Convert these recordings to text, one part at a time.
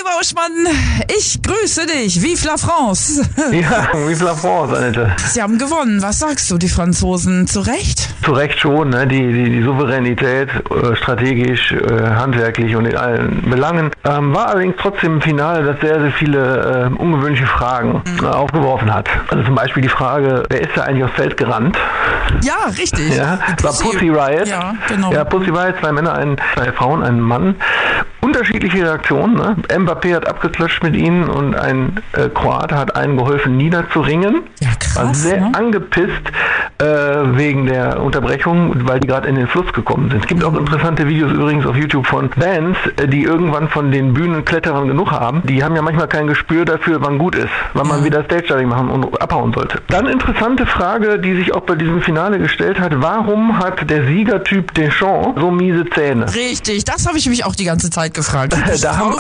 Rauschmann, ich grüße dich. Vive la France. Ja, vive la France, Annette. Sie haben gewonnen. Was sagst du, die Franzosen? Zu Recht? Zu Recht schon, ne? Die Souveränität, strategisch, handwerklich und in allen Belangen. War allerdings trotzdem im Finale, dass sehr, sehr viele ungewöhnliche Fragen aufgeworfen hat. Also zum Beispiel die Frage, wer ist da eigentlich aufs Feld gerannt? Ja, richtig. Ja, das war Pussy Riot. Ja, genau. Ja, Pussy Riot, 2 Männer, 2 Frauen, ein Mann. Unterschiedliche Reaktionen. Ne? Mbappé hat abgeklatscht mit ihnen und ein Kroate hat einen geholfen, niederzuringen. Ja, krass. War sehr angepisst wegen der Unterbrechung, weil die gerade in den Fluss gekommen sind. Es gibt auch interessante Videos übrigens auf YouTube von Bands, die irgendwann von den Bühnenkletterern genug haben. Die haben ja manchmal kein Gespür dafür, wann gut ist, wann man wieder Stage-Diving machen und abhauen sollte. Dann interessante Frage, die sich auch bei diesem Finale gestellt hat. Warum hat der Siegertyp Deschamps so miese Zähne? Richtig, das habe ich mich auch die ganze Zeit gefragt. Da haben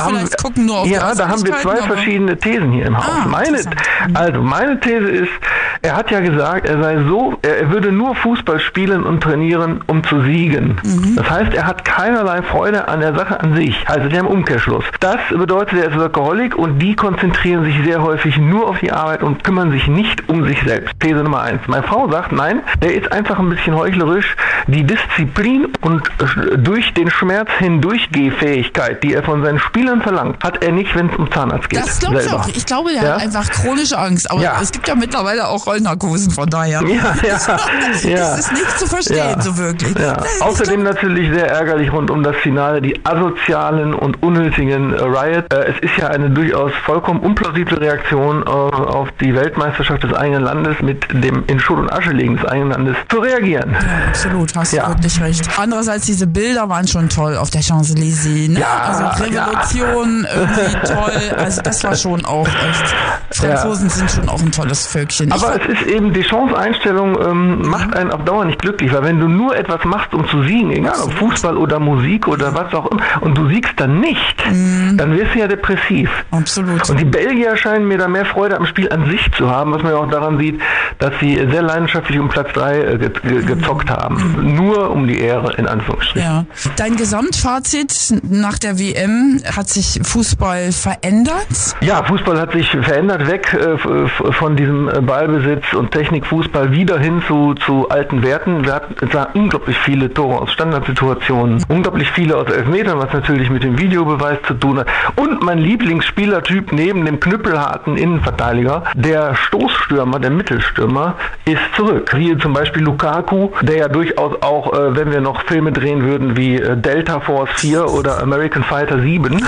wir 2 verschiedene Thesen hier im Haus. Meine These ist, er hat ja gesagt, er würde nur Fußball spielen und trainieren, um zu siegen. Das heißt, er hat keinerlei Freude an der Sache an sich. Also der im Umkehrschluss. Das bedeutet, er ist Workaholic und die konzentrieren sich sehr häufig nur auf die Arbeit und kümmern sich nicht um sich selbst. These Nummer 1. Meine Frau sagt, nein, der ist einfach ein bisschen heuchlerisch. Die Disziplin und durch den Schmerz hindurchgehfähigkeit, die er von seinen Spielern verlangt, hat er nicht, wenn es um Zahnarzt geht. Das glaube ich auch. Ich glaube, der hat einfach chronische Angst. Aber es gibt ja mittlerweile auch Rollnarkosen, von daher. Das ist nicht zu verstehen, so wirklich. Ja. Außerdem natürlich sehr ärgerlich rund um das Finale, die asozialen und unnötigen Riot. Es ist ja eine durchaus vollkommen unplausible Reaktion auf die Weltmeisterschaft des eigenen Landes mit dem in Schutt und Asche legen des eigenen Landes zu reagieren. Ja, absolut, hast du wirklich recht. Andererseits, diese Bilder waren schon toll auf der Champs-Élysées. Ne? Also Revolution, irgendwie toll. Also das war schon auch echt. Franzosen sind schon auch ein tolles Völkchen. Aber es ist eben, die Chance-Einstellung macht einen auf Dauer nicht glücklich, weil wenn du nur etwas machst, um zu siegen, egal ob Fußball oder Musik oder was auch immer, und du siegst dann nicht, dann wirst du ja depressiv. Absolut. Und die Belgier scheinen mir da mehr Freude am Spiel an sich zu haben, was man ja auch daran sieht, dass sie sehr leidenschaftlich um Platz 3 gezockt haben. Nur um die Ehre, in Anführungsstrichen. Ja. Dein Gesamtfazit nach der WM, hat sich Fußball verändert? Ja, Fußball hat sich verändert, weg von diesem Ballbesitz und Technikfußball wieder hin zu alten Werten. Wir hatten unglaublich viele Tore aus Standardsituationen, unglaublich viele aus Elfmetern, was natürlich mit dem Videobeweis zu tun hat. Und mein Lieblingsspielertyp neben dem knüppelharten Innenverteidiger, der Stoßstürmer, der Mittelstürmer, ist zurück. Wie zum Beispiel Lukaku, der ja durchaus auch, wenn wir noch Filme drehen würden wie Delta Force 4 oder American Fighter 7,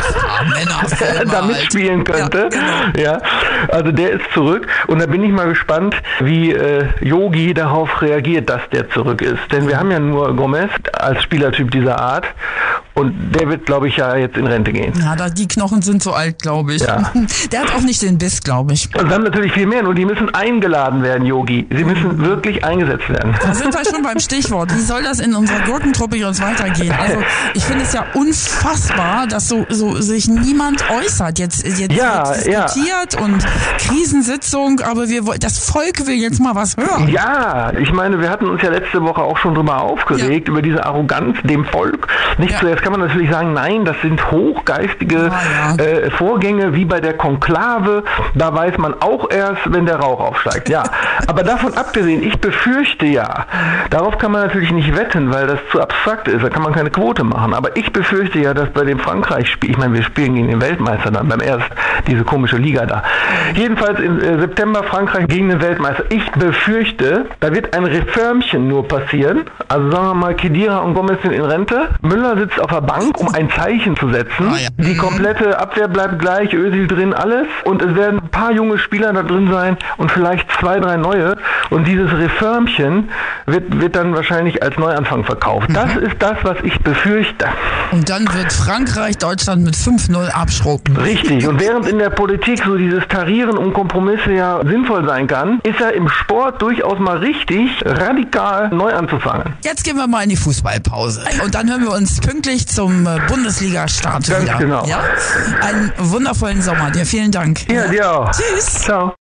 da mitspielen könnte. Ja, also der ist zurück und da bin ich mal gespannt, wie Yogi darauf reagiert, dass der zurück ist. Denn wir haben ja nur Gomez als Spielertyp dieser Art und der wird, glaube ich, ja jetzt in Rente gehen. Ja, die Knochen sind so alt, glaube ich. Ja. Der hat auch nicht den Biss, glaube ich. Und dann natürlich viel mehr, nur die müssen eingeladen werden, Yogi. Sie müssen wirklich eingesetzt werden. Da sind wir schon beim Stichwort. Wie soll das in unserer Gurkentruppe jetzt weitergehen? Also ich finde es ja unfassbar, dass so sich niemand äußert. Jetzt wird diskutiert und Krisensitzung, aber das Volk will jetzt mal was hören. Ja, ich meine, wir hatten uns ja letzte Woche auch schon drüber aufgeregt, über diese Arroganz dem Volk. Nicht zuerst kann man natürlich sagen, nein, das sind hochgeistige Vorgänge, wie bei der Konklave. Da weiß man auch erst, wenn der Rauch aufsteigt. Ja, aber davon abgesehen, ich befürchte ja, darauf kann man natürlich nicht wetten, weil das zu abstrakt ist, da kann man keine Quote machen. Aber ich befürchte ja, dass bei dem Frankreich-Spiel, ich meine, wir spielen gegen den Weltmeister dann, diese komische Liga da. Jedenfalls im September Frankreich gegen den Weltmeister. Ich befürchte, da wird ein Reförmchen nur passieren. Also sagen wir mal, Khedira und Gomez sind in Rente. Müller sitzt auf der Bank, um ein Zeichen zu setzen. Die komplette Abwehr bleibt gleich, Özil drin, alles. Und es werden ein paar junge Spieler da drin sein und vielleicht 2, 3 neue. Und dieses Reförmchen wird dann wahrscheinlich als Neuanfang verkauft. Das ist das, was ich befürchte. Und dann wird Frankreich Deutschland mit 5-0 abschruppen. Richtig. Und während in der Politik so dieses Tarieren um Kompromisse ja sinnvoll sein kann, ist ja im Sport durchaus mal richtig, radikal neu anzufangen. Jetzt gehen wir mal in die Fußballpause. Und dann hören wir uns pünktlich zum Bundesliga-Start wieder. Genau. Ja? Einen wundervollen Sommer. Dir vielen Dank. Ja, dir auch. Tschüss. Ciao.